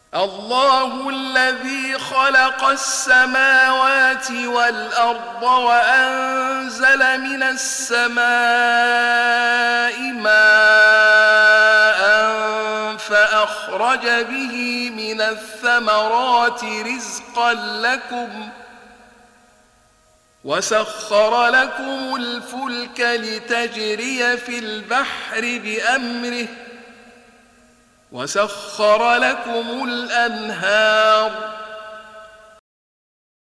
الله الذي خلق السماوات والأرض وأنزل من السماء ماء فأخرج به من الثمرات رزقا لكم وسخر لكم الفلك لتجري في البحر بأمره وسخر لكم الأنهار